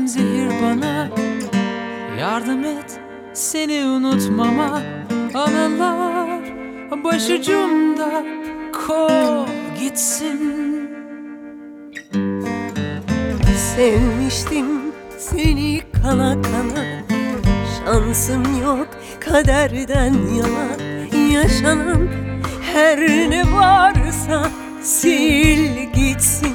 içsem zehir bana. Yardım et seni unutmama. Anılar başucumda, kov gitsin. Sevmiştim seni kana kana, şansım yok kaderden yana. Yaşanan her ne varsa sil gitsin.